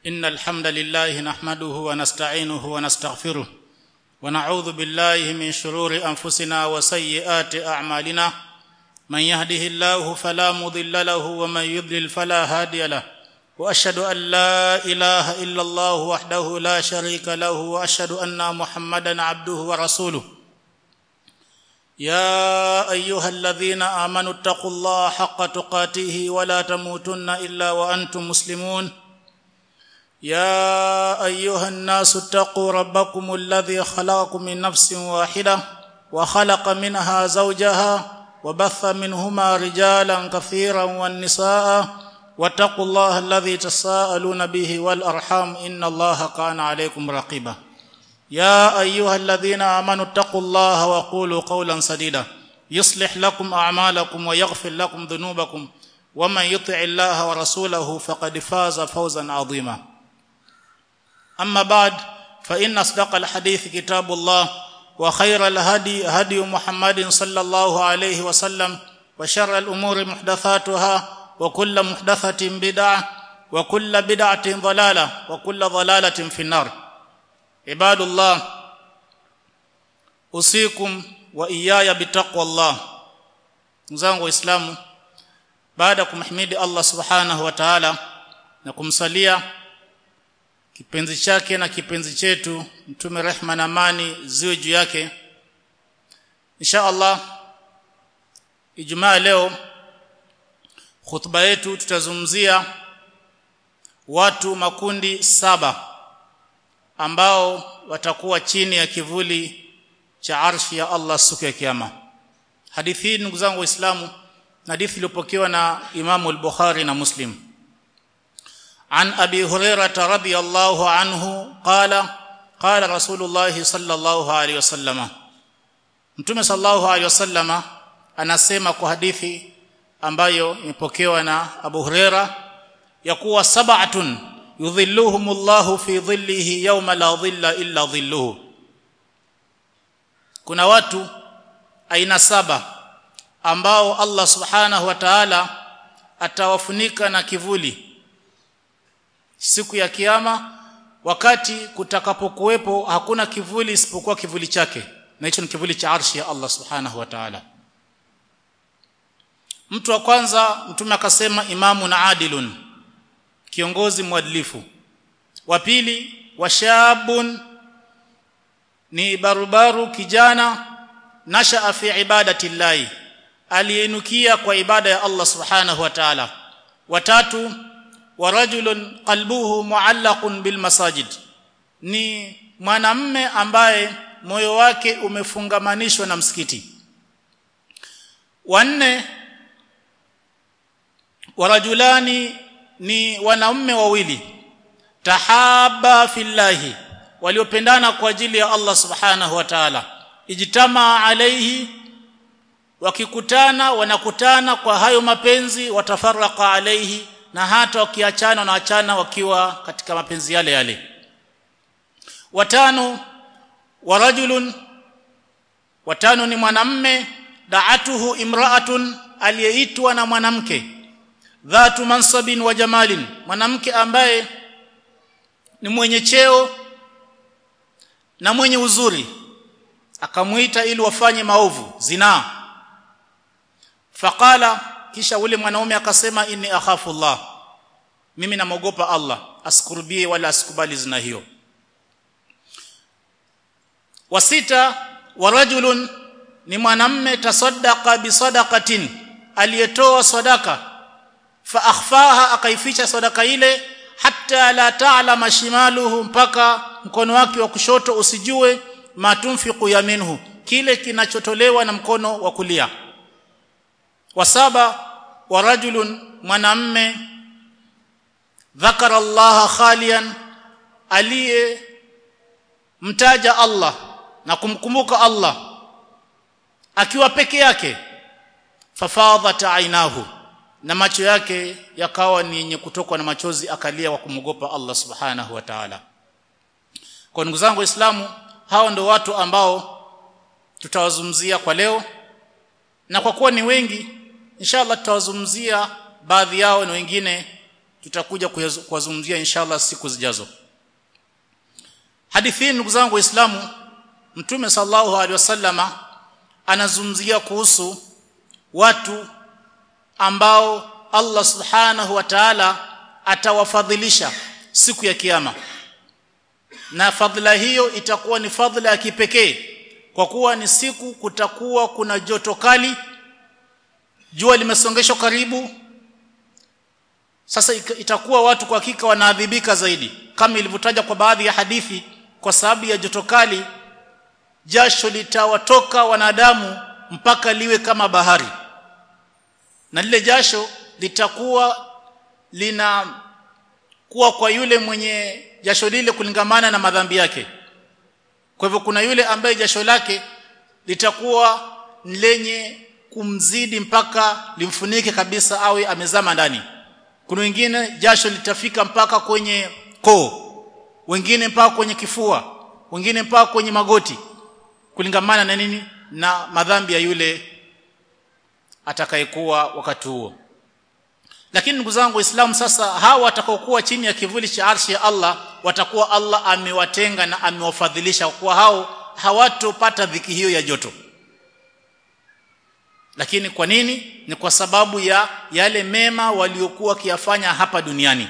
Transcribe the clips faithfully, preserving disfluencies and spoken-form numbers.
إن الحمد لله نحمده ونستعينه ونستغفره ونعوذ بالله من شرور أنفسنا وسيئات أعمالنا من يهده الله فلا مضل له ومن يضلل فلا هادي له وأشهد أن لا إله إلا الله وحده لا شريك له وأشهد أن محمدا عبده ورسوله يا أيها الذين آمنوا اتقوا الله حق تقاته ولا تموتن إلا وأنتم مسلمون يا أيها الناس اتقوا ربكم الذي خلقكم من نفس واحدة وخلق منها زوجها وبث منهما رجالا كثيرا والنساء واتقوا الله الذي تساءلون به والأرحام إن الله كان عليكم رقيبا يا أيها الذين آمنوا اتقوا الله وقولوا قولا سديدا يصلح لكم أعمالكم ويغفر لكم ذنوبكم ومن يطع الله ورسوله فقد فاز فوزا عظيما أما بعد فإن أصدق الحديث كتاب الله وخير الهدي هدي محمد صلى الله عليه وسلم وشر الأمور محدثاتها وكل محدثة بدعة وكل بدعة ضلالة وكل ضلالة في النار عباد الله أوصيكم وإياي بتقوى الله نزangu waislamu baada kumhimidi Allah subhanahu wa ta'ala na kumsalia kipenzi chake na kipenzi chetu mtume rehma na amani ziwe juu yake insha Allah Ijumaa leo khutba yetu tutazungumzia watu makundi saba ambao watakuwa chini ya kivuli cha arshi ya Allah siku ya kiyama. Hadithi hii ndugu zangu waislamu hadithi iliyopokewa na Imam al-Bukhari na Muslim. An Abi Hurairah radhiyallahu anhu qala qala Rasulullah sallallahu alayhi wasallam. Mtume sallallahu alayhi wasallam anasema kwa hadithi ambayo imepokewa na Abu Hurairah ya kuwa sab'atun yudhilluhumullahu fi dhillihi yawma la dhilla illa dhilluhu. Kuna watu aina saba ambao Allah subhanahu wa ta'ala atawafunika na kivuli siku ya kiyama wakati kutakapokuwepo hakuna kivuli isipokuwa kivuli chake na hicho ni kivuli cha arshi ya Allah subhanahu wa ta'ala. Mtu wa kwanza mtume akasema imamun adilun, kiongozi mwadilifu. Wa pili washabun, ni barubaru kijana nashaa fi ibadati llahi, alienukia kwa ibada ya Allah subhanahu wa ta'ala. Wa tatu wa rajulun qalbuhu muallaqun bil masajid, ni mwanamume ambaye moyo wake umefungamanishwa na msikiti. Wa nne wa rajulani, ni wanaume wawili tahaba fillahi, waliopendana kwa ajili ya Allah subhanahu wa ta'ala. Ijtama alayhi, wakikutana wanakutana kwa hayo mapenzi, watafarraqa alayhi, na hata wakiachana na achana wakiwa katika mapenzi yale yale. Watano wa rajulun, watano ni mwanamme da'atuhu imra'atun, aliyeitwa na mwanamke dhatu mansabin wa jamalin, mwanamke ambaye ni mwenye cheo na mwenye uzuri, akamuita ili wafanye maovu zina. Faqala, kisha ule mwanaume akasema inni akhafu Allah, mimi namogopa Allah, asikurubie wala asikubali zina hiyo. Wasita wa rajulun, ni mwanamme tasaddaqa bi sadaqatin, aliyetoa sadaka fa akhfaha, akaificha sadaka ile hatta la ta'lama shimaluhu, mpaka mkono wake wa kushoto usijue matunfiqu yaminhu, kile kinachotolewa na mkono wa kulia. Wasaba wa rajulun, mwanamme dhakara Allah khalian, aliye mtaja Allah na kumkumbuka Allah akiwa peke yake. Fafadhat ainahu, na macho yake yakawa ni yenye kutokwa na machozi, akalia kwa kumwogopa Allah subhanahu wa ta'ala. Kwa ndugu zangu waislamu, hao ndio watu ambao tutawazungumzia kwa leo, na kwa kuwa ni wengi inshallah tutawazungumzia baadhi yao na wengine tutakuja kuwazungumzia inshallah siku zijazo. Hadithi hii ndugu zangu Waislamu, Mtume sallallahu alaihi wasallama anazungumzia kuhusu watu ambao Allah subhanahu wa ta'ala atawafadhilisha siku ya kiyama, na fadhila hiyo itakuwa ni fadhila ya kipekee kwa kuwa ni siku kutakuwa kuna joto kali, jua limesongeshwa karibu. Sasa itakuwa watu kwa hakika wanaadhibika zaidi, kama ilivyotaja kwa baadhi ya hadithi. Kwa sababu ya joto kali, jasho litawatoka wanadamu mpaka liwe kama bahari, na lile jasho litakuwa lina kuwa kwa yule mwenye jasho lile kulingamana na madhambi yake. Kwa hivyo kuna yule ambaye jasho lake litakuwa lenye kumzidi mpaka limfunike kabisa awe amezama ndani. Kuna wengine jasho litafika mpaka kwenye koo, wengine mpaka kwenye kifua, wengine mpaka kwenye magoti, kulingamana na nini? Na madhambi ya yule atakayekuwa wakati huo. Lakini ndugu zangu Waislamu, sasa hawa watakaokuwa chini ya kivuli cha arshi ya Allah, watakuwa Allah amewatenga na amewafadhilisha kwa hao hawatopata dhiki hiyo ya joto. Lakini kwa nini? Ni kwa sababu ya yale mema waliokuwa kiyafanya hapa duniani.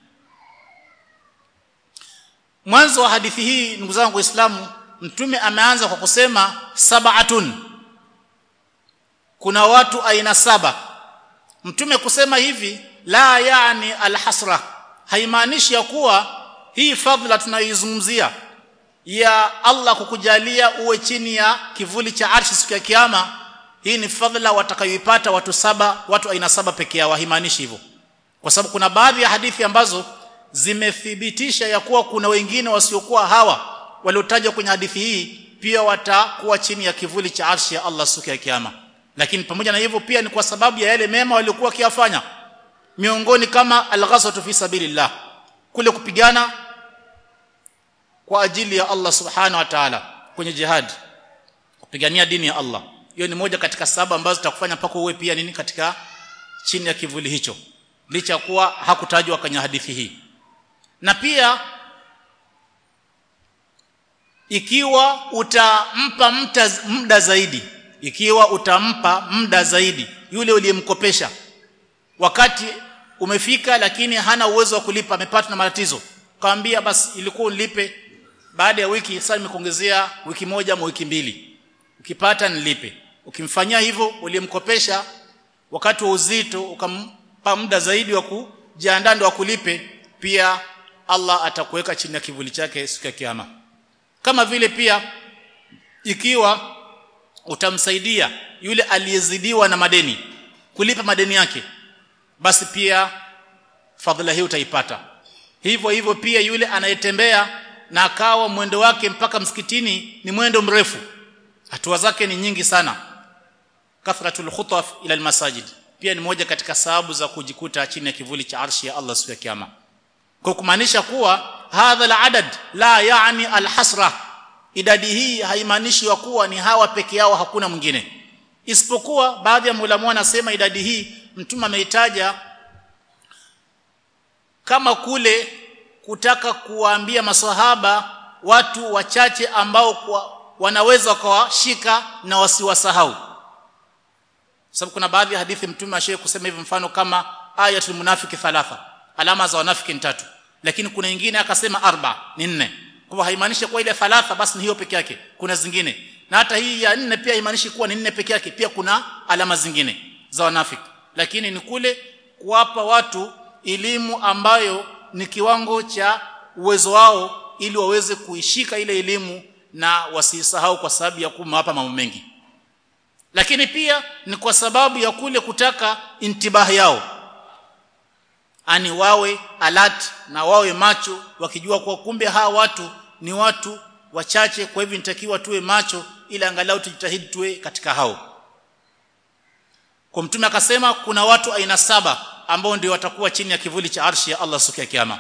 Mwanzo wa hadithi hii ndugu zangu Waislamu, Mtume ameanza kwa kusema sab'atun, kuna watu aina saba. Mtume kusema hivi la yani alhasra, haimaanishi ya kuwa hii fadhila tunaizungumzia ya Allah kukujalia uwe chini ya kivuli cha arshi siku ya kiyama, hii ni fadhila watakayoipata watu saba, watu aina saba pekee yao. Haimaanishi hivyo, kwa sababu kuna baadhi ya hadithi ambazo zimethibitisha ya kuwa kuna wengine wasiokuwa hawa waliotajwa kwenye hadithi hii pia watakuwa chini ya kivuli cha arshi ya Allah siku ya kiyama. Lakini pamoja na hivyo pia ni kwa sababu ya yale mema waliokuwa kiyafanya, miongoni kama al-ghazwatu fi sabilillah, kule kupigana kwa ajili ya Allah subhanahu wa ta'ala kwenye jihad, kupigania dini ya Allah. Hiyo ni moja katika sababu ambazo zitakufanya mpaka uwe pia nini katika chini ya kivuli hicho, licha kuwa hakutajwa kwenye hadithi hii. Na pia ikiwa utampa mta, muda zaidi ikiwa utampa muda zaidi yule uliyemkopesha, wakati umefika lakini hana uwezo wa kulipa, amepata na matatizo, kaambia basi ilikuwa unilipe baada ya wiki, sasa nimekuongezea wiki moja au wiki mbili, ukipata nilipe. Ukimfanyia hivyo uliyemkopesha wakati wa uzito, ukampa muda zaidi wa kujiandaa ndio akulipe, pia Allah atakuweka chini ya kivuli chake siku ya kiyama. Kama vile pia ikiwa utamsaidia yule aliyezidiwa na madeni kulipa madeni yake, basi pia fadhila hii utaipata. Hivyo hivyo pia yule anayetembea na akawa mwendo wake mpaka msikitini ni mwendo mrefu, hatua zake ni nyingi sana, kathratul khutaf ila almasajid, pia ni moja katika sababu za kujikuta chini ya kivuli cha arshi ya Allah siku ya kiyama. Kwa kumaanisha kuwa hadha al-adad la yani al-hasra, idadi hii haimaanishi ya kuwa ni hawa peke yao, hakuna mwingine. Isipokuwa baadhi ya maulama wanasema idadi hii Mtume ameitaja kama kule kutaka kuwaambia maswahaba watu wachache ambao kwa wanaweza kuwashika na wasiwasahau. Sababu kuna baadhi ya hadithi Mtume ashaye kusema hivi, mfano kama ayatul munafiki thalatha, alama za wanafiki ni tatu, lakini kuna nyingine akasema arba, ni nne. Kwa hivyo haimaanishi kwa ile thalatha basi ni hiyo peke yake, kuna zingine. Na hata hii ya nne pia haimaanishi kuwa ni nne peke yake, pia kuna alama zingine za wanafiki. Lakini ni kule kuwapa watu elimu ambayo ni kiwango cha uwezo wao, ili waweze kuishika ile elimu na wasisahau kwa sababu ya kumwapa mambo mengi. Lakini pia ni kwa sababu ya kule kutaka intibahi yao, ani wawe alert na wawe macho, wakijua kwa kumbe hawa watu ni watu wachache, kwa hivyo nitakiwa tuwe macho ili angalau tujitahidi tuwe katika hao. Kwa Mtume akasema kuna watu aina saba ambao ndio watakuwa chini ya kivuli cha arshi ya Allah siku ya kiyama.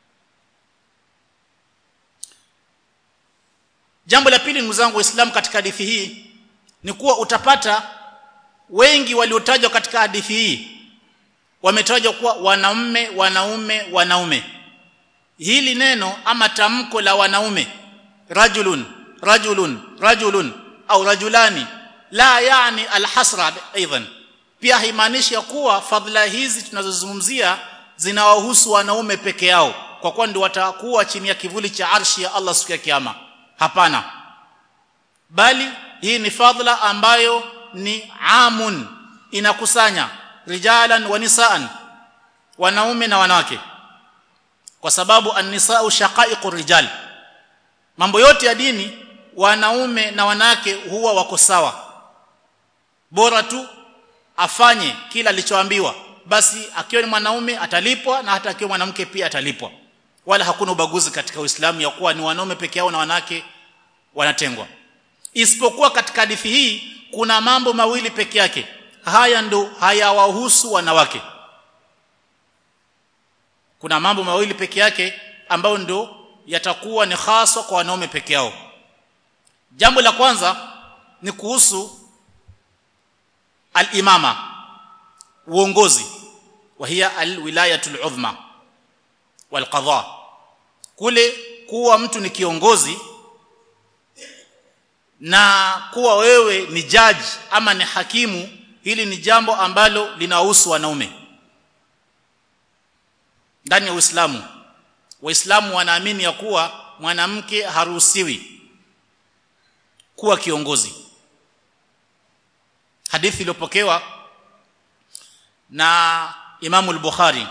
Jambo la pili ndugu zangu Waislamu katika hadithi hii ni kuwa utapata wengi waliotajwa katika hadithi hii wametajwa kuwa wanaume wanaume wanaume. Hili neno ama tamko la wanaume rajulun rajulun rajulun au rajulani la yani alhasra aidan, pia haimaanishi ya kuwa fadhila hizi tunazozungumzia zinawahusu wanaume peke yao kwa kuwa ndio watakuwa chini ya kivuli cha arshi ya Allah siku ya kiyama. Hapana, bali hii ni fadhila ambayo ni amun, inakusanya rijalan wa nisaan, wanaume na wanawake, kwa sababu an-nisaa shaqaiqur rijal. Mambo yote ya dini wanaume na wanawake huwa wako sawa, bora tu afanye kila alichoambiwa, basi akiwa ni mwanaume atalipwa na hata akiwa mwanamke pia atalipwa. Wala hakuna ubaguzi katika Uislamu ya kuwa ni wanaume peke yao na wanawake wanatengwa. Isipokuwa katika hadithi hii kuna mambo mawili peke yake, haya ndo hayawahusu wanawake. Kuna mambo mawili peke yake ambayo ndo yatakuwa ni hasa kwa wanaume peke yao. Jambo la kwanza ni kuhusu al-imama, uongozi, wa hiya al-wilayatul uzma wal qadha. Kule kuwa mtu ni kiongozi na kuwa wewe ni judge ama ni hakimu, hili ni jambo ambalo linahusu wanaume. Ndani ya Uislamu, Waislamu wanaamini ya kuwa mwanamke haruhusiwi kuwa kiongozi. Hadithi iliyopokewa na Imam al-Bukhari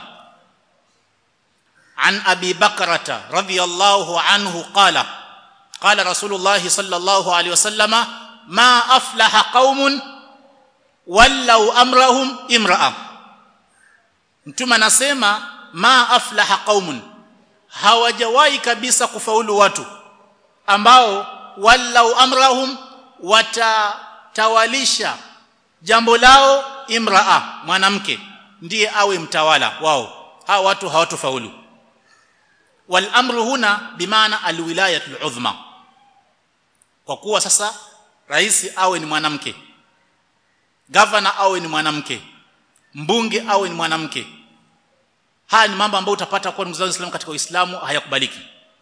an Abi Bakrata radhiyallahu anhu qala qala Rasulullah sallallahu alayhi wasallama ma aflaha qaumun wallau amrahum imra'a. Mtume anasema ma aflaha qaumun, hawajawahi kabisa kufaulu watu ambao wallau amrahum, watatawalisha jambo lao imra'a, mwanamke ndiye awe mtawala wao. Hao watu hawatofaulu. Wal amru huna bimaana alwilayatul uzma, kwa kuwa sasa rais awe ni mwanamke, governor awe ni mwanamke, mbunge awe ni mwanamke. Haya ni mambo ambayo utapata kwa ndugu zangu Waislamu katika Uislamu hayakubaliki.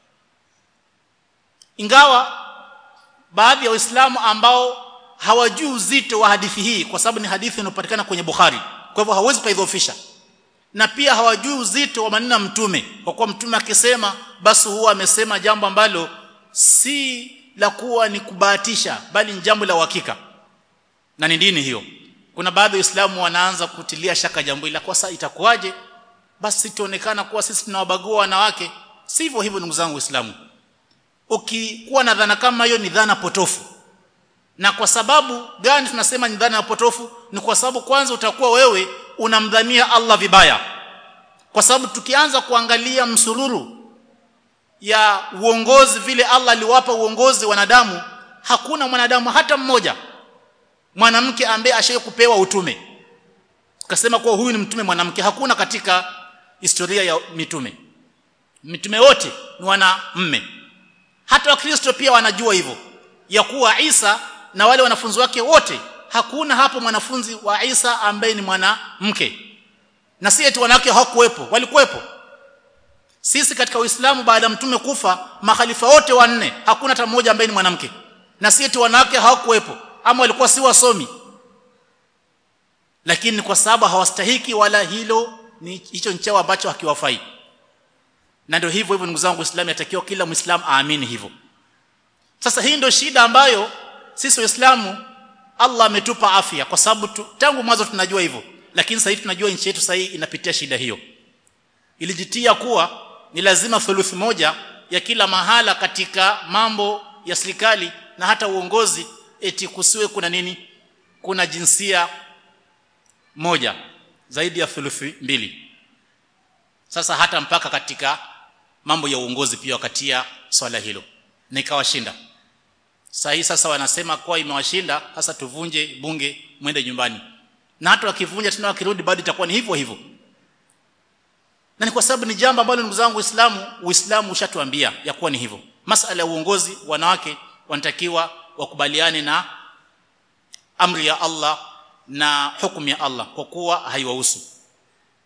Ingawa baadhi ya Waislamu ambao hawajui uzito wa hadithi hii, kwa sababu ni hadithi inayopatikana kwenye Bukhari, kwa hivyo hawezi kuidhoofisha, na pia hawajui uzito wa maneno ya mtume, kwa kuwa mtume akisema basi huwa amesema jambo ambalo si la kuwa ni kubahatisha, bali ni jambo la uhakika, na ni dini hiyo. Kuna baadhi ya Waislamu wanaanza kutilia shaka jambo hili, kwa sasa itakuwaje basi tuonekana kuwa sisi tunawabagua wanawake? Sivyo hivyo ndugu zangu Waislamu. Ukikuwa na dhana kama hiyo ni dhana potofu. Na kwa sababu gani tunasema ni dhana potofu? Ni kwa sababu kwanza utakuwa wewe unamdhania Allah vibaya. Kwa sababu tukianza kuangalia msururu ya uongozi, vile Allah aliwapa uongozi wanadamu, hakuna mwanadamu hata mmoja mwanamke ambaye ashaye kupewa utume ukasema kuwa huyu ni mtume mwanamke. Hakuna katika historia ya mitume. Mitume wote ni wanamume. Hata Wakristo pia wanajua hivyo, ya kuwa Isa na wale wanafunzi wake wote, hakuna hapo mwanafunzi wa Isa ambaye ni mwanamke. Na si eti wanawake hawakuwepo, walikuwepo. Sisi katika Uislamu baada ya mtume kufa, makhalifa wote wanne hakuna hata mmoja ambaye ni mwanamke. Na si eti wanawake hawakuwepo ama walikuwa si wasomi, lakini kwa sababu hawastahiki, wala hilo ni hicho nchao ambacho hakiwafai. Na ndio hivyo hivyo ndugu zangu Waislamu, yatakiwa kila Muislamu aamini hivyo. Sasa hii ndio shida ambayo sisi Waislamu Allah ametupa afya, kwa sababu tu, tangu mwanzo tunajua hivyo, lakini sasa hivi tunajua nchi yetu sasa inapitia shida hiyo. Ilijitia kuwa ni lazima thuluthi moja ya kila mahala katika mambo ya serikali na hata uongozi eti kusiwe kuna nini, kuna jinsia moja zaidi ya thuluthi mbili. Sasa hata mpaka katika mambo ya uongozi pia wakatia swala hilo, na ikawashinda. Sasa hii sasa wanasema kwa imewashinda, sasa tuvunje bunge mwende nyumbani. Na hata wakivunja tena wakirudi bado itakuwa ni hivyo hivyo. Na ni kwa sababu ni jambo ambalo ndugu zangu Uislamu, Uislamu ushatuambia ya kuwa ni hivyo. Masala ya uongozi, wanawake wanatakiwa wakubaliane na amri ya Allah na hukumu ya Allah, kwa kuwa haiwahusu.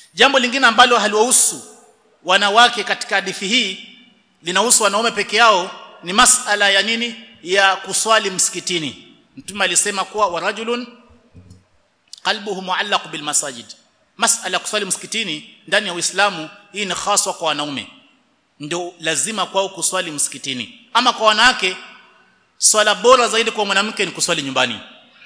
Jambo lingine ambalo haliwahusu wanawake katika hadithi hii, linahusu wanaume peke yao, ni masala ya nini? Ya kuswali msikitini. Mtume alisema kuwa warajulun qalbuhu muallaq bil masajid. Masala kuswali msikitini ndani ya Uislamu hii ni haswa kwa wanaume, ndio lazima kwao kuswali msikitini. Ama kwa wanawake, swala bora zaidi kwa mwanamke ni kuswali nyumbani.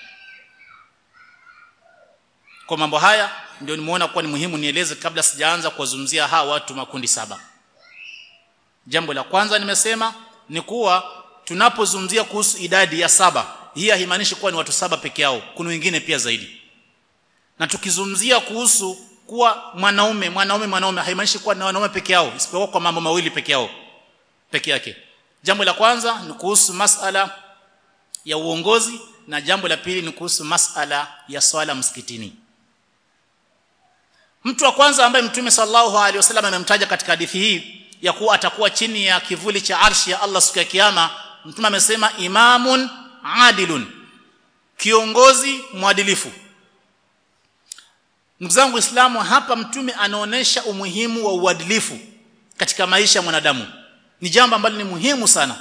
Kwa mambo haya ndio nimeona kuwa ni muhimu nieleze kabla sijaanza kuwazungumzia hawa watu makundi saba. Jambo la kwanza nimesema ni kuwa tunapozungumzia kuhusu idadi ya saba, hii haimaanishi kuwa ni watu saba peke yao, kuna wengine pia zaidi. Na tukizungumzia kuhusu kuwa mwanaume mwanaume mwanaume, haimaanishi kuwa ni wanaume peke yao, isipokuwa kwa mambo mawili peke yao peke yake. Jambo la kwanza ni kuhusu masala ya uongozi, na jambo la pili ni kuhusu masala ya swala msikitini. Mtu wa kwanza ambaye Mtume sallallahu alaihi wasallam amemtaja katika hadithi hii ya kuwa atakuwa chini ya kivuli cha arshi ya Allah siku ya kiyama, Mtume amesema imamun adilun, kiongozi mwadilifu. Ndugu zangu Waislamu, hapa Mtume anaonesha umuhimu wa uadilifu katika maisha ya mwanadamu. Ni jambo ambalo ni muhimu sana,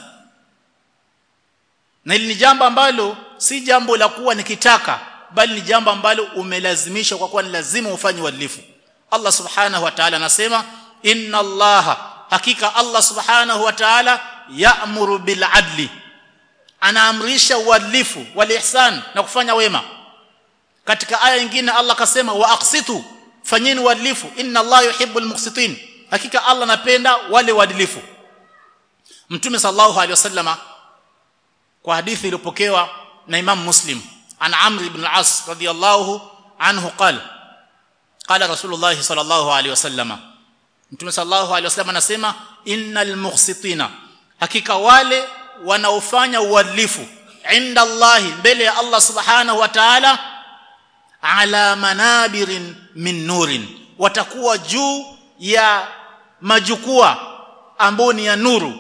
na hili ni jambo ambalo si jambo la kuwa nikitaka, bali ni jambo ambalo umelazimishwa, kwa kuwa ni lazima ufanye uadilifu. Allah subhanahu wa ta'ala anasema inna Allaha, hakika Allah subhanahu wa ta'ala ya'muru bil adli, anaamrisha uadilifu wal ihsan, na kufanya wema. Katika aya nyingine Allah kasema wa aqsitu, fanyeni uadilifu, inna Allah yuhibbul muqsitin, hakika Allah anapenda wale waadilifu. Mtume sallallahu alaihi wasallama kwa hadithi iliyopokewa na Imam Muslim an Amr ibn al-As radiyallahu anhu qala qala Rasulullah sallallahu alaihi wasallama, Mtume sallallahu alaihi wasallam anasema innal muqsitina, hakika wale wanaofanya uadilifu inda Allah, mbele ya Allah subhanahu wa ta'ala, ala manabirin min nurin, watakuwa juu ya majukwaa ambayo ni ya nuru,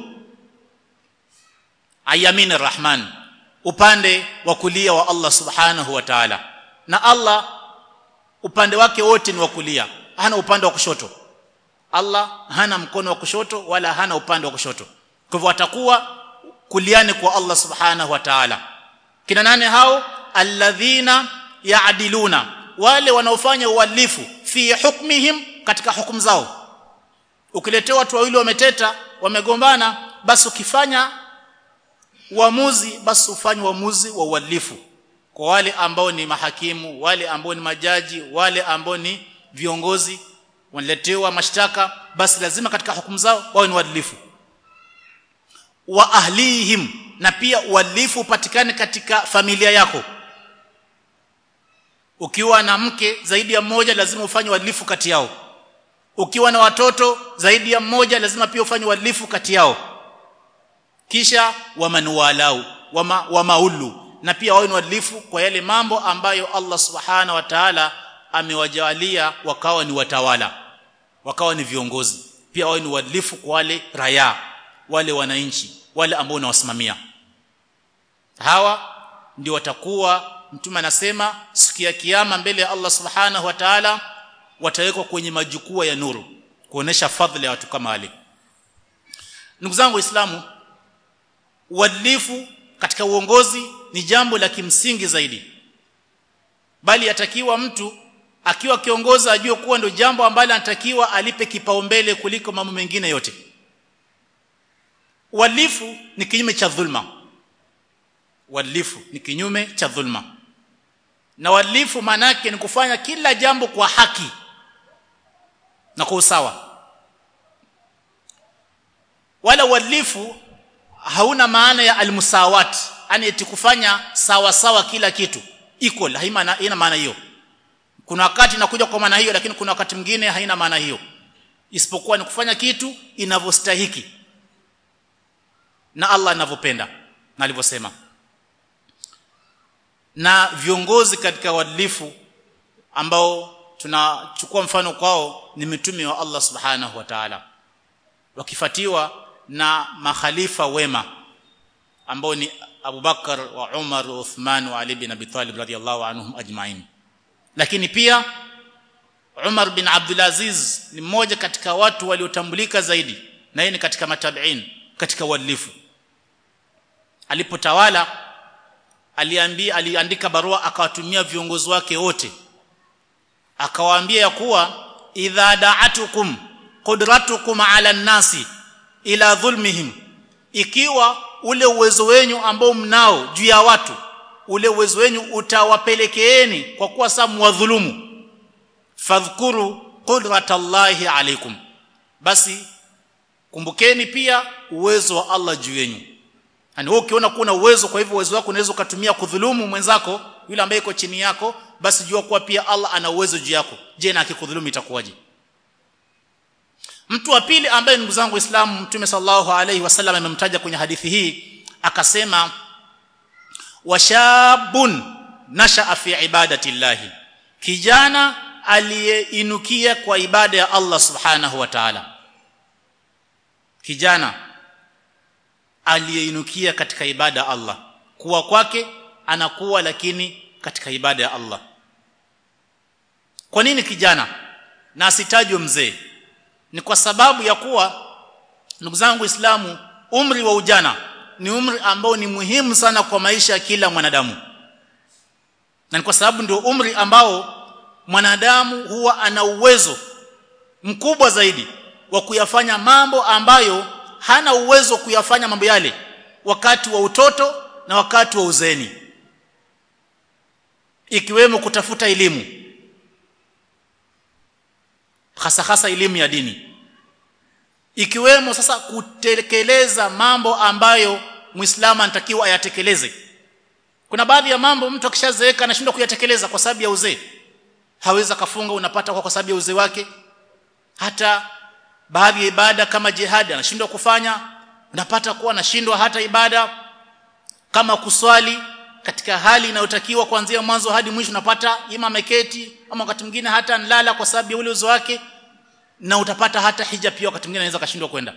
ayamin rahman, upande wa kulia wa Allah subhanahu wa ta'ala. Na Allah upande wake wote ni wa kulia, hana upande wa kushoto. Allah hana mkono wa kushoto wala hana upande wa kushoto. Kwa hivyo watakuwa kuliani kwa Allah subhanahu wa ta'ala. Kina nane hao? Alladhina ya'diluna, wale wanaofanya uadilifu fi hukmihim, katika hukumu zao. Ukiletea watu wawili wameteta, wamegombana, basi ukifanya uamuzi, basi ufanye uamuzi wa uadilifu kwa wale ambao ni mahakimu, wale ambao ni majaji, wale ambao ni viongozi wanaletewa mashtaka, basi lazima katika hukumu zao wao ni waadilifu. Wa ahlihim, na pia uadilifu upatikane katika familia yako. Ukiwa na mke zaidi ya mmoja, lazima ufanye uadilifu kati yao. Ukiwa na watoto zaidi ya mmoja, lazima pia ufanye uadilifu kati yao. Kisha wamanuwalau wama, wamaulu, na pia wao ni waadilifu kwa yale mambo ambayo Allah subhanahu wa ta'ala amewajalia wakawa ni watawala, wakawa ni viongozi. Pia wao ni waadilifu kwa wale raia, wale wananchi, wale ambao wanawasimamia. Hawa ndio watakuwa, Mtume anasema siku ya kiyama mbele ya Allah subhanahu wa ta'ala, watawekwa kwenye majukwaa ya nuru, kuonesha fadhila ya watu kama wale. Ndugu zangu Waislamu, uadilifu katika uongozi ni jambo la kimsingi zaidi, bali yatakiwa mtu akiwa kiongozi ajue kuwa ndio jambo ambalo anatakiwa alipe kipaumbele kuliko mambo mengine yote. Uadilifu ni kinyume cha dhulma. Uadilifu ni kinyume cha dhulma. Na uadilifu maana yake ni kufanya kila jambo kwa haki na kwa usawa. Wala uadilifu hauna maana ya almusawat, yani eti kufanya sawa sawa kila kitu equal, haina ina maana hiyo. Kuna wakati inakuja kwa maana hiyo, lakini kuna wakati mwingine haina maana hiyo, isipokuwa ni kufanya kitu inavyostahiki na Allah anavyopenda na alivyosema. Na viongozi katika uadilifu ambao tunachukua mfano kwao ni mitume wa Allah subhanahu wa ta'ala, wakifatiwa na makhalifa wema ambao ni Abu Bakar wa Umar wa Uthman wa Ali bin Abi Talib radhiyallahu anhum ajma'in. Lakini pia Umar bin Abdul Aziz ni mmoja katika watu waliotambulika zaidi, na yeye ni katika matabiin, katika uadilifu. Alipotawala aliambia aliandika barua akawatumia viongozi wake wote, akawaambia ya kuwa idha da'atukum qudratukum ala an-nasi ila dhulmihim, ikiwa ule uwezo wenu ambao mnao juu ya watu, ule uwezo wenu utawapelekeeni kwa kuwa sasa mwadhulumu, fadhkuru qudratallahi alaykum, basi kumbukeni pia uwezo wa Allah juu yenu. Yani wewe ukiona kuna uwezo, kwa hivyo uwezo wako unaweza kutumia kudhulumu mwenzako yule ambaye yuko chini yako, basi jua kuwa pia Allah ana uwezo juu yako. Je, na akikudhulumu itakuwaje? Mtu wa pili ambaye ndugu zangu Waislamu Mtume sallallahu alaihi wasallam amemtaja kwenye hadithi hii, akasema washabun nashaa fi ibadati llahi, kijana aliyeinukia kwa ibada ya Allah subhanahu wa ta'ala. Kijana aliyeinukia katika ibada ya Allah, kuwa kwake anakuwa lakini katika ibada ya Allah. Kwa nini kijana na asitajwe mzee? Ni kwa sababu ya kuwa ndugu zangu Waislamu, umri wa ujana ni umri ambao ni muhimu sana kwa maisha ya kila mwanadamu, na ni kwa sababu ndio umri ambao mwanadamu huwa ana uwezo mkubwa zaidi wa kuyafanya mambo ambayo hana uwezo kuyafanya mambo yale wakati wa utoto na wakati wa uzeeni, ikiwemo kutafuta elimu, hasa hasa elimu ya dini, ikiwemo sasa kutekeleza mambo ambayo Muislamu anatakiwa ayatekeleze. Kuna baadhi ya mambo mtu akishazeeka anashindwa kuyatekeleza kwa sababu ya uzee. Hawezi kafunga, unapata kwa sababu ya uzee wake. Hata baadhi ya ibada kama jihad anashindwa kufanya, unapata kuwa anashindwa hata ibada kama kuswali katika hali inayotakiwa kuanzia mwanzo hadi mwisho, unapata ima ameketi ama wakati mwingine hata nlala kwa sababu ya ule uzee wake, na utapata hata hija pia wakati mwingine anaweza kashindwa kwenda.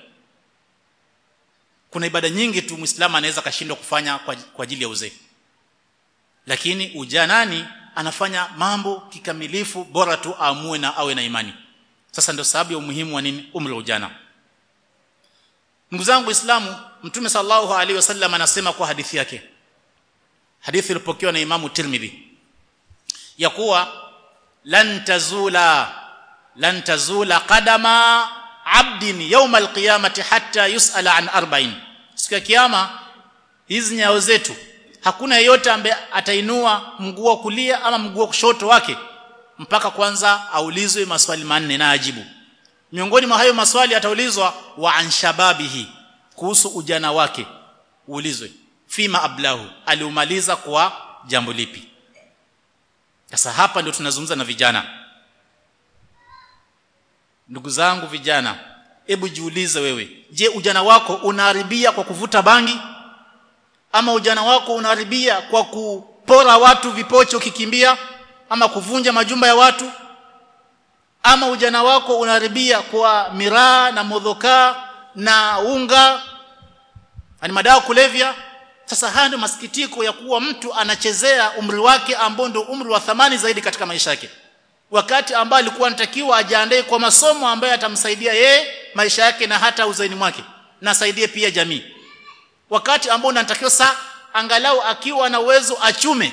Kuna ibada nyingi tu Muislamu anaweza kashindwa kufanya kwa, kwa ajili ya uzee, lakini ujanani anafanya mambo kikamilifu, bora tu aamue na awe na imani. Sasa ndio sababu ya umuhimu wa nini umri wa ujana. Ndugu zangu Waislamu, Mtume sallallahu alaihi wasallam anasema kwa hadithi yake, hadithi iliyopokewa na Imamu Tirmidhi, ya kuwa lan tazula lan tazula qadama abdin yawma alqiyamati hatta yusala an arba'in, siku ya kiyama hizi nyayo zetu hakuna yeyote ambaye atainua mguu wa kulia ama mguu wa kushoto wake mpaka kwanza aulizwe maswali manne na ajibu. Miongoni mwa hayo maswali ataulizwa wa an shababihi, kuhusu ujana wake, uulizwe fima ablahu, aliumaliza kwa jambo lipi. Sasa hapa ndio tunazungumza na vijana. Ndugu zangu vijana, hebu jiulize wewe, je, ujana wako unaharibia kwa kuvuta bangi, ama ujana wako unaharibia kwa kupora watu vipocho kikimbia, ama kuvunja majumba ya watu, ama ujana wako unaharibia kwa miraa na modhoka na unga, ani madawa kulevya? Sasa haya ndio masikitiko ya kuwa mtu anachezea umri wake ambao ndio umri wa thamani zaidi katika maisha yake, wakati ambao alikuwa anatakiwa ajiandae kwa masomo ambayo atamsaidia yeye maisha yake na hata uzaini mwake, na saidie pia jamii. Wakati ambao unatakiwa saa angalau akiwa na uwezo achume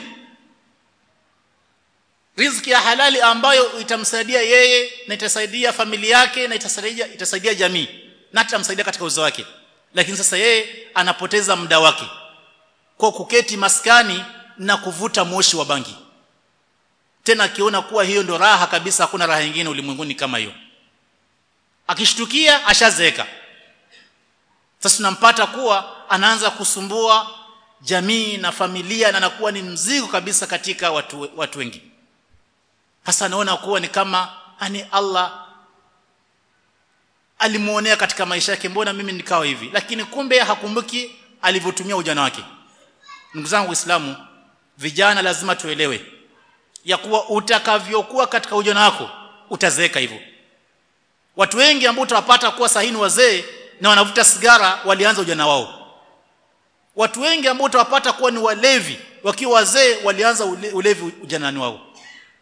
riziki ya halali ambayo itamsaidia yeye na itasaidia familia yake na itasaidia itasaidia jamii na itamsaidia katika uzao wake. Lakini sasa yeye anapoteza muda wake kwa kuketi maskani na kuvuta moshi wa bangi, tena akiona kuwa hiyo ndio raha kabisa, hakuna raha nyingine ulimwenguni kama hiyo. Akishtukia ashazeeka. Sasa tunampata kuwa anaanza kusumbua jamii na familia, na anakuwa ni mzigo kabisa katika watu watu wengi. Hasa anaona kuwa ni kama ani Allah alimuonea katika maisha yake, mbona mimi nikawa hivi? Lakini kumbe hakumbuki alivyotumia ujana wake. Ndugu zangu Waislamu, vijana lazima tuelewe ya kuwa utakavyokuwa katika ujana wako utazeeka hivyo. Watu wengi ambao utawapata kuwa sahini wazee na wanavuta sigara walianza ujana wao. Watu wengi ambao utawapata kuwa ni walevi wakiwa wazee walianza ule, ulevi ujanani wao.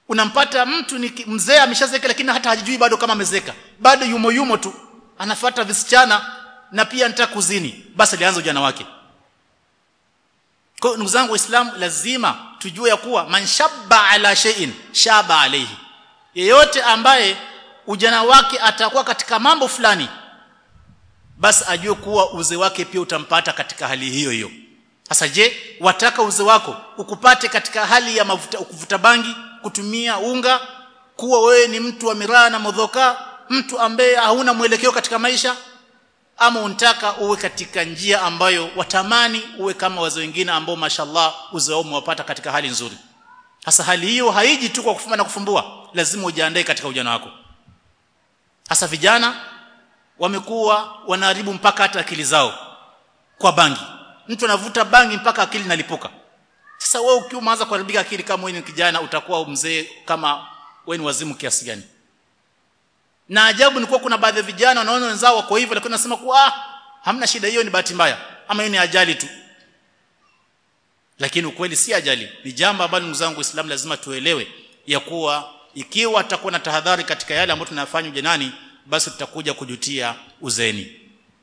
Unampata mtu ni mzee ameshazeka, lakini hata hajijui bado kama amezeka, bado yumo yumo tu, anafuata visichana na pia anataka kuzini, basi alianza ujana wake. Kwa ndugu zangu Waislamu, lazima tujue ya kuwa man shabba ala shay'in shaba alayhi, yeyote ambaye ujana wake atakuwa katika mambo fulani, basi ajue kuwa uzee wake pia utampata katika hali hiyo hiyo. Sasa je, wataka uzee wako ukupate katika hali ya mavuta, ukuvuta bangi, kutumia unga, kuwa wewe ni mtu wa miraa na modhoka, mtu ambaye hauna mwelekeo katika maisha, ama unataka uwe katika njia ambayo watamani uwe kama wazee wengine ambao mashallah uzee wao umewapata katika hali nzuri? Sasa hali hiyo haiji tu kwa kufumba na kufumbua, lazima ujiandae katika ujana wako. Sasa vijana wamekuwa wanaharibu mpaka hata akili zao kwa bangi. Mtu anavuta bangi mpaka akili inalipuka. Sasa wewe ukiwa umeanza kuharibika akili kama wewe ni kijana, utakuwa mzee kama wewe ni wazimu kiasi gani? Na ajabu ni kuwa kuna baadhi ya vijana wanaona wenzao wako hivyo, lakini wanasema kuwa ah, hamna shida, hiyo ni bahati mbaya ama hiyo ni ajali tu. Lakini ukweli si ajali, ni jambo ambalo ndugu zangu Waislamu lazima tuelewe ya kuwa ikiwa atakuwa na tahadhari katika yale ambayo tunayafanya ujanani, basi tutakuja kujutia uzeni.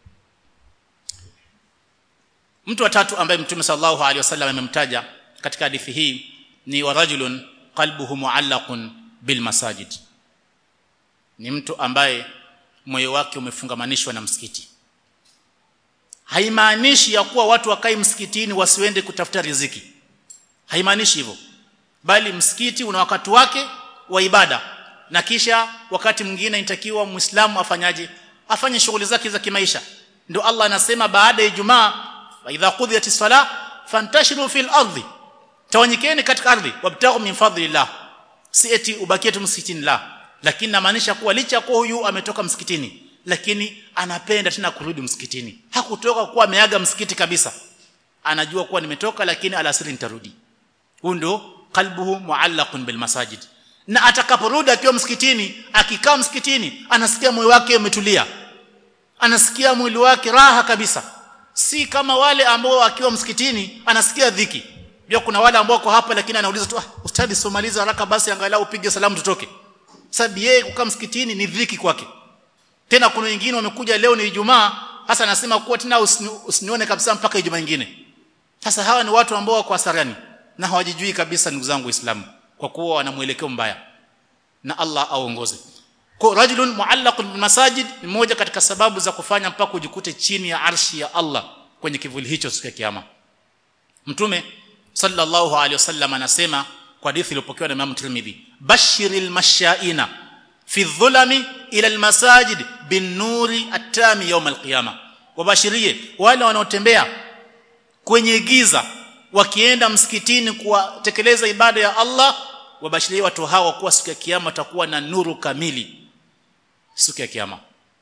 Mtu wa tatu ambaye Mtume sallallahu alaihi wasallam amemtaja katika hadithi hii ni warajulun qalbuhu muallaqun bil masajid. Ni mtu ambaye moyo wake umefungamanishwa na msikiti. Haimaanishi ya kuwa watu wakai msikitini wasiende kutafuta riziki, haimaanishi hivyo, bali msikiti una wakati wake wa ibada, na kisha wakati mwingine inatakiwa Muislamu afanyaje? Afanye shughuli zake za kimaisha. Ndio Allah anasema baada ya Ijumaa, wa idha qudiyatis salah fantashiru fil ardi, tawanyikeni katika ardhi, wabtaghu min fadlillah. Si eti ubakie tu msikitini, la, lakini namaanisha kuwa licha kwa huyu ametoka msikitini, lakini anapenda tena kurudi msikitini. Hakutoka kuwa ameaga msikiti kabisa, anajua kuwa nimetoka lakini alasiri nitarudi. Huyo ndio qalbuhu muallaqun bil masajid. Na atakaporudi akiwa msikitini, akikaa msikitini, anasikia moyo wake umetulia, anasikia mwili wake raha kabisa. Si kama wale ambao akiwa msikitini anasikia dhiki. Ndio kuna wale ambao wako hapa lakini anauliza tu, ah, ustadi somaliza haraka basi angalau upige salamu tutoke. Sababu yeye kukaa msikitini ni dhiki kwake. Tena kuna wengine wamekuja leo ni Ijumaa, hasa anasema kuwa tena usinione kabisa mpaka Ijumaa nyingine. Sasa hawa ni watu ambao wako hasarani na hawajijui kabisa, ndugu zangu Waislamu, kwa kuwa wana mwelekeo mbaya, na Allah aongoze. Kwa rajulun muallaqun bil masajid ni moja katika sababu za kufanya mpaka ujikute chini ya arshi ya Allah kwenye kivuli hicho siku ya kiyama. Mtume sallallahu alaihi wasallam anasema kwa hadithi iliyopokewa na Imam Tirmidhi, bashiril mashaina fi dhulami ila almasajid bin nuri at-tami yawm al-qiyama. Wabashirie wale wanaotembea kwenye giza wakienda msikitini kutekeleza ibada ya Allah, wabashirie watu hawa kuwa siku ya kiyama watakuwa na nuru kamili. Siku ya kiyama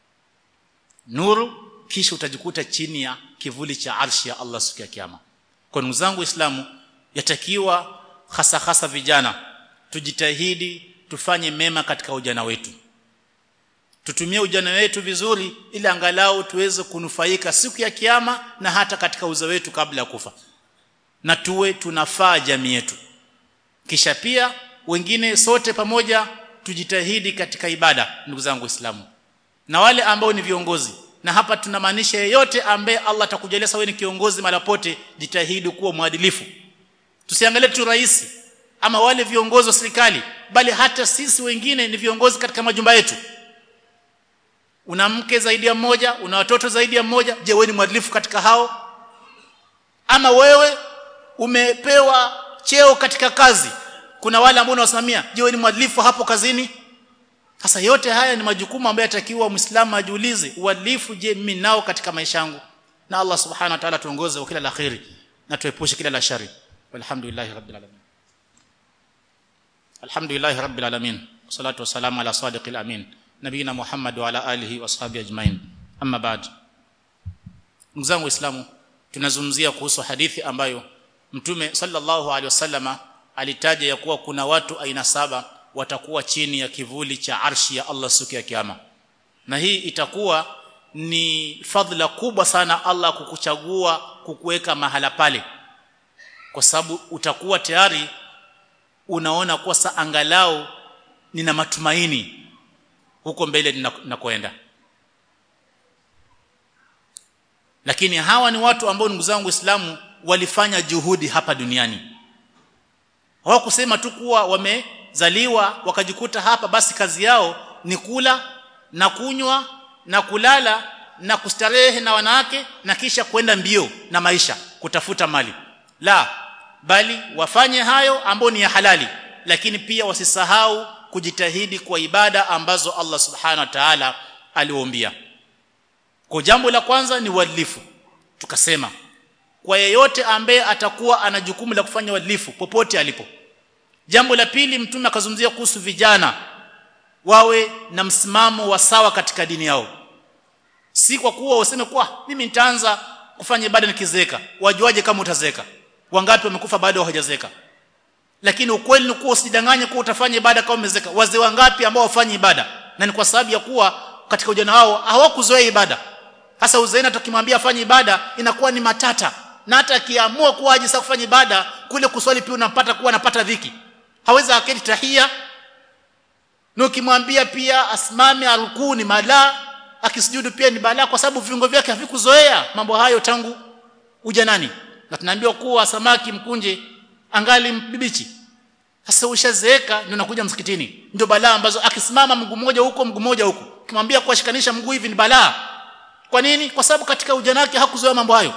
nuru, kisha utajikuta chini ya kivuli cha arshi ya Allah siku ya kiyama. Kwa ndugu zangu Waislamu, yatakiwa hasa hasa vijana tujitahidi tufanye mema katika ujana wetu. Tutumie ujana wetu vizuri ili angalau tuweze kunufaika siku ya kiyama na hata katika uzee wetu kabla ya kufa. Na tuwe tunafaa jamii yetu. Kisha pia wengine sote pamoja tujitahidi katika ibada, ndugu zangu Waislamu. Na wale ambao ni viongozi, na hapa tunamaanisha yeyote ambaye Allah atakujalia sawa ni kiongozi mara pote, jitahidi kuwa mwadilifu. Tusiangalie tu rais ama wale viongozi wa serikali, bali hata sisi wengine ni viongozi katika majumba yetu. Una mke zaidi ya mmoja, una watoto zaidi ya mmoja, je, wewe ni mwadilifu katika hao? Ama wewe umepewa cheo katika kazi, kuna wale ambao unawasimamia, je, wewe ni mwadilifu hapo kazini? Sasa yote haya ni majukumu ambayo yatakiwa Muislamu ajiulize, uadilifu je mimi nao katika maisha yangu? Na Allah subhanahu wa ta'ala tuongoze kwa kila la khairi na tuepushe kila la shari. Walhamdulillahi rabbil alamin. Alhamdulillahi rabbil alamin. Wassalatu wassalamu ala sadiqil amin, nabiyina Muhammad wa ala alihi washabihi ajmain. Amma ba'd. Ndugu zangu Waislamu, tunazungumzia kuhusu hadithi ambayo Mtume sallallahu alaihi wasallama alitaja ya kuwa kuna watu aina saba watakuwa chini ya kivuli cha arshi ya Allah siku ya kiyama. Na hii itakuwa ni fadhila kubwa sana Allah kukuchagua, kukuweka mahala pale, kwa sababu utakuwa tayari unaona kwa sa angalau nina matumaini huko mbele ninakoenda. Lakini hawa ni watu ambao ndugu zangu Waislamu walifanya juhudi hapa duniani. Hawakusema tu kuwa wamezaliwa wakajikuta hapa basi kazi yao ni kula na kunywa na kulala na kustarehe na wanawake na kisha kwenda mbio na maisha kutafuta mali. La, bali wafanye hayo ambao ni ya halali, lakini pia wasisahau kujitahidi kwa ibada ambazo Allah Subhanahu wa Ta'ala aliwaambia. Kwa jambo la kwanza ni uadilifu. Tukasema kwa yeyote ambaye atakuwa ana jukumu la kufanya uadilifu popote alipo. Jambo la pili, mtume akazungumzia kuhusu vijana wawe na msimamo wa sawa katika dini yao. Si kwa kuwa useme kwa mimi nitaanza kufanya ibada nikizeeka. Wajuaje kama utazeeka? Wangapi wamekufa bado hawajazeka? Lakini ukweli ni kuwa usidanganye kuwa utafanya ibada kama umezeeka. Wazee wangapi ambao wafanya ibada na ni kwa sababu ya kuwa katika ujana wao hawakuzoea ibada. Hasa uzeena tukimwambia afanye ibada inakuwa ni matata, na hata akiamua kuwa aje sasa kufanya ibada kule kuswali pia unapata kuwa anapata dhiki. Hawezi aketi tahia, na ukimwambia pia asimame arukuu ni mala, akisujudu pia ni bala, kwa sababu viungo vyake havikuzoea mambo hayo tangu ujanani. Na tunaambiwa kuwa samaki mkunje angali mbichi. Sasa ushazeeka ndio unakuja msikitini. Ndio balaa ambazo akisimama mguu mmoja huko mguu mmoja huko, ukimwambia kuashikanisha mguu hivi ni balaa. Kwa nini? Kwa sababu katika ujana wake hakuzoea mambo hayo.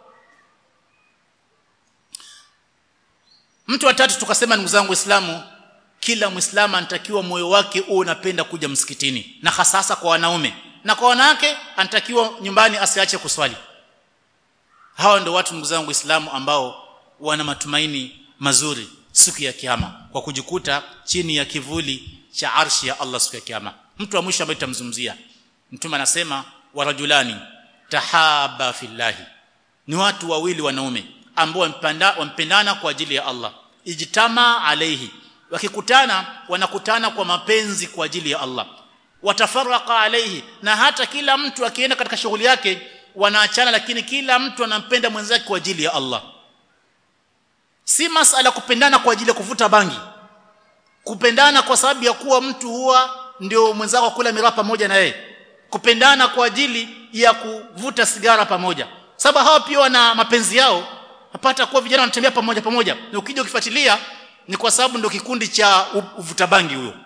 Mtu wa tatu tukasema, ndugu zangu Waislamu, kila Muislamu anatakiwa moyo wake uwe unapenda kuja msikitini, na hasa kwa wanaume, na kwa wanawake anatakiwa nyumbani asiache kuswali. Hawa ndio watu ndugu zangu Waislamu ambao wana matumaini mazuri siku ya kiyama kwa kujikuta chini ya kivuli cha arshi ya Allah siku ya kiyama. Mtu wa mwisho ambaye tutamzungumzia, mtume anasema warajulani tahaba fillahi, ni watu wawili wanaume ambao wampendana kwa ajili ya Allah. Ijtama alayhi, wakikutana wanakutana kwa mapenzi kwa ajili ya Allah. Watafarraqa alayhi, na hata kila mtu akienda katika shughuli yake wanaachana, lakini kila mtu anampenda mwenzake kwa ajili ya Allah. Si masala kupendana kwa ajili ya kuvuta bangi, kupendana kwa sababu ya kuwa mtu huwa ndio mwenzako kula miraa pamoja na yeye, kupendana kwa ajili ya kuvuta sigara pamoja. Sababu hao pia wana mapenzi yao, napata kuwa vijana wanatembea pamoja pamoja, na ukija ukifuatilia ni kwa sababu ndio kikundi cha uvuta bangi huyo,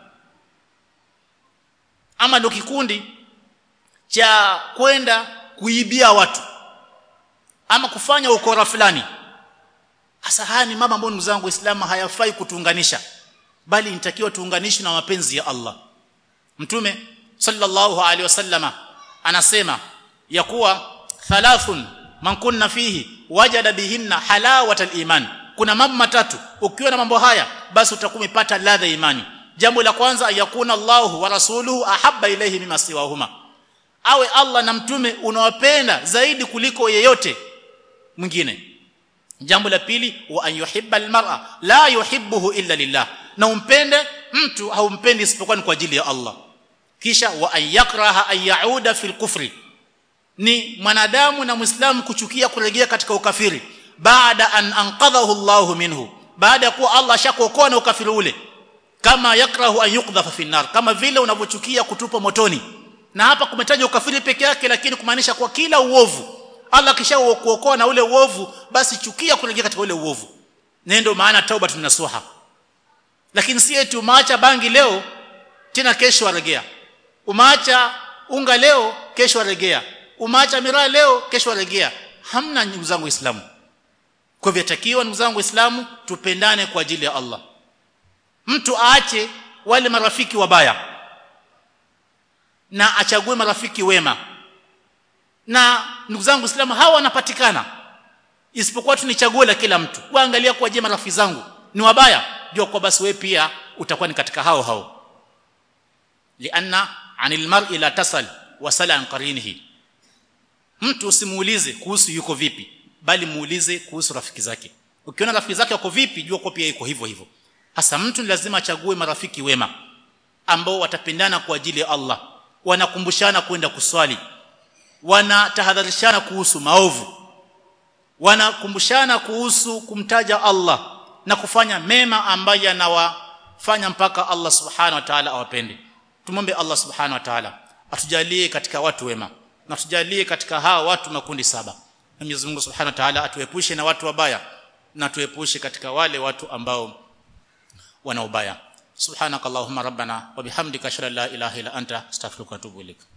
ama ndio kikundi cha kwenda kuibia watu ama kufanya ukora fulani. Hasa haya ni mambo ambayo ndugu zangu Waislamu hayafai kutuunganisha, bali inatakiwa tuunganishwe na mapenzi ya Allah. Mtume sallallahu alaihi wasallama anasema ya kuwa thalathun man kunna fihi wajada bihinna halawatal iman. Kuna mambo matatu, ukiwa na mambo haya basi utakuwa umepata ladha imani. Jambo la kwanza, yakuna Allahu wa rasuluhu ahabba ilayhi mimma siwahuma, awe Allah na mtume unawapenda zaidi kuliko yeyote mwingine. Jambo la pili, wa an yuhibba almar'a la yuhibbuhu illa lillah, na umpende mtu haumpendi isipokuwa ni kwa ajili ya Allah. Kisha wa an yakraha an yauda fil kufri, ni mwanadamu na Muislamu kuchukia kurejea katika ukafiri baada an anqadhahu Allahu minhu, baada ya kuwa Allah ashakuokoa na ukafiri ule. Kama yakrahu an yuqdhafa fi nar, kama vile unavyochukia kutupa motoni. Na hapa kumetaja ukafiri peke yake, lakini kumaanisha kwa kila uovu Allah kishakuokoa na ule uovu, basi chukia kurejea katika ule uovu. Ndio maana tauba tunasuha. Lakini si eti umaacha bangi leo tena kesho warejea, umaacha unga leo kesho warejea, umaacha miraa leo kesho warejea. Hamna, ndugu zangu Waislamu. Kwa hivyo takiwa ndugu zangu Waislamu tupendane kwa ajili ya Allah. Mtu aache wale marafiki wabaya na achague marafiki wema. Na ndugu zangu Waislamu hawa wanapatikana, isipokuwa tunichague la kila mtu. Waangalia kwa je, marafiki zangu ni wabaya, jua kwa basi wewe pia utakuwa ni katika hao hao. Lianna anil mar'i la tasal wa sala an qarinihi, mtu usimuulize kuhusu yuko vipi, bali muulize kuhusu rafiki zake. Ukiona rafiki zake wako vipi, jua kwa pia yuko hivyo hivyo. Hasa mtu lazima achague marafiki wema ambao watapendana kwa ajili ya Allah, wanakumbushana kwenda kuswali, wanatahadharishana kuhusu maovu, wanakumbushana kuhusu kumtaja Allah, na kufanya mema ambayo yanawafanya mpaka Allah subhanahu wa ta'ala awapende. Tumombe Allah subhanahu wa ta'ala atujalie katika watu wema na atujalie katika hawa watu makundi saba. Na Mwenyezi Mungu subhanahu wa ta'ala atuepushe na watu wabaya na tuepushe katika wale watu ambao wana ubaya. Subhanakallahumma rabbana wa bihamdika ashhadu an la ilaha illa anta astaghfiruka wa atubu ilaik.